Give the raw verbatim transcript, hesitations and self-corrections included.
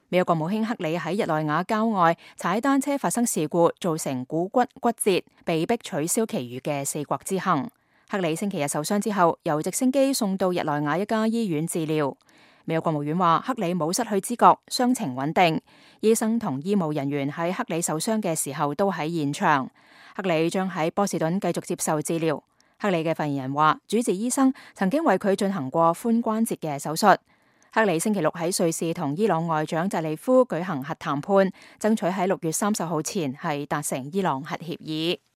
美國國務卿克里喺日內瓦郊外踩單車發生事故，造成股骨骨折，被迫取消其餘嘅四國之行。克里星期日受傷之後，由直升機送到日內瓦一家醫院治療。美國國務院話，克里冇失去知覺，傷情穩定。醫生同醫務人員喺克里受傷嘅時候都喺現場。克里將喺波士頓繼續接受治療。克里嘅發言人話，主治醫生曾經為佢進行過髖關節嘅手術。克里星期六喺瑞士同伊朗外長扎利夫舉行核談判，爭取喺六月三十號前係達成伊朗核協議。